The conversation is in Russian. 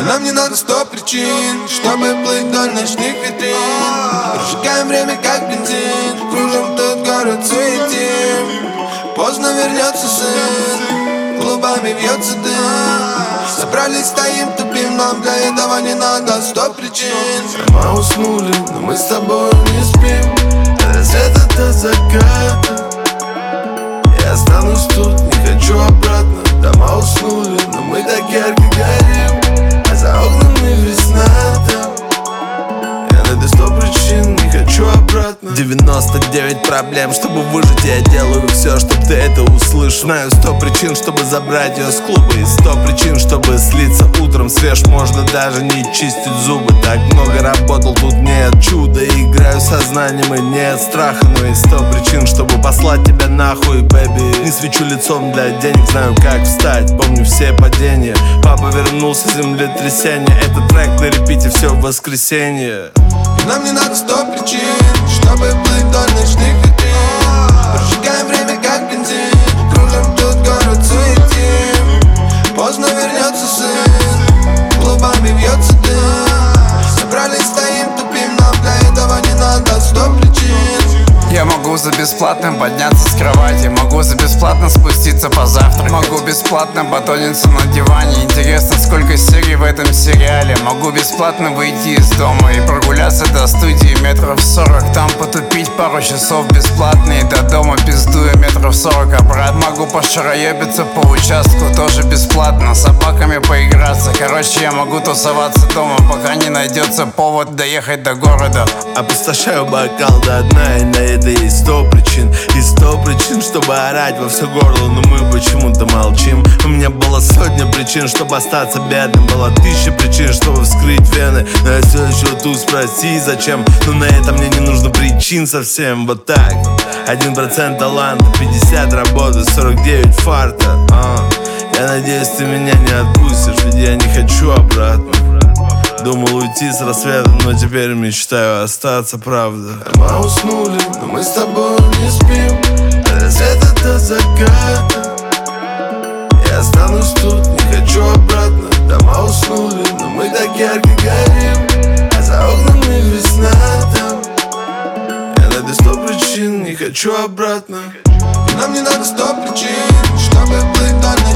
И нам не надо 100 причин, чтобы плыть вдоль ночных витрин. Прожигаем время как бензин, кружим тот город, суетим. Поздно вернется сын, клубами вьется дым. Собрались, стоим, тупим, нам для этого не надо 100 причин. Мы уснули, но мы с тобой не спим. От рассвета до заката я останусь тут, не хочу обратно. Дома уснули, но мы так ярко горим, а за окнами весна там. Я найду 100 причин, не хочу обратно. 99 проблем, чтобы выжить, я делаю все, чтобы ты это услышал. Знаю 100 причин, чтобы забрать ее с клуба, и 100 причин, чтобы слиться утром свеж. Можно даже не чистить зубы. Так много работал, тут нет чуда. Играю сознанием и нет страха. Но и 100 причин, чтобы послать тебя нахуй, бэби. Не свечу лицом для денег, знаю как встать. Помню все падения, папа вернулся с землетрясения. Этот трек на репите все в воскресенье. И нам не надо 100 причин, чтобы плыть вдоль ночных витрин. Прожигаем время как бензин, кружим тут город, суетим. Поздно вернется сын, клубами вьется дым. Собрались, стоим, тупим, нам для этого не надо 100 причин. Я могу за бесплатно подняться с кровати, могу за бесплатно спуститься позавтракать, могу бесплатно батониться на диване. Интересно, сколько серий в этом сериале. Могу бесплатно выйти из дома и прогуляться до студии метров 40. Там потупить пару часов бесплатно и до дома пиздуя метров 40 обратно. Могу пошароебиться по участку тоже бесплатно, с собаками поиграться. Короче, я могу тусоваться дома, пока не найдется повод доехать до города. Опустошаю бокал до дна, и на это есть 100 причин. И 100 причин, чтобы орать во все горло, но мы почему-то молчим. У меня было сотня причин, чтобы остаться бедным. Было 1000 причин, чтобы вскрыть вены. Но я все еще тут, спроси зачем. Но на это мне не нужно причин совсем. Вот так, 1% таланта, 50 работы, 49 фарта. Я надеюсь, ты меня не отпустишь, ведь я не хочу обратно. Думал уйти с рассветом, но теперь мечтаю остаться, правда. Мы уснули, но мы с тобой не спим. От рассвета до заката я останусь тут, не хочу обратно. Дома уснули, но мы так ярко горим, а за окнами весна там. Я найду 100 причин, не хочу обратно. И нам не надо 100 причин, чтобы плыть вдоль